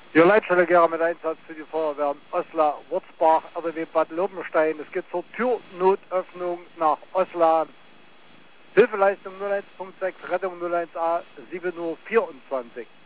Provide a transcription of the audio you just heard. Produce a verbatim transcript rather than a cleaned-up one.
Ihr Leitstelle gerne mit Einsatz für die Feuerwehren Osla, Wurzbach, R W Bad Lobenstein. Es geht zur Türnotöffnung nach Osla. Hilfeleistung null eins Punkt sechs, Rettung null eins A, sieben Uhr vierundzwanzig.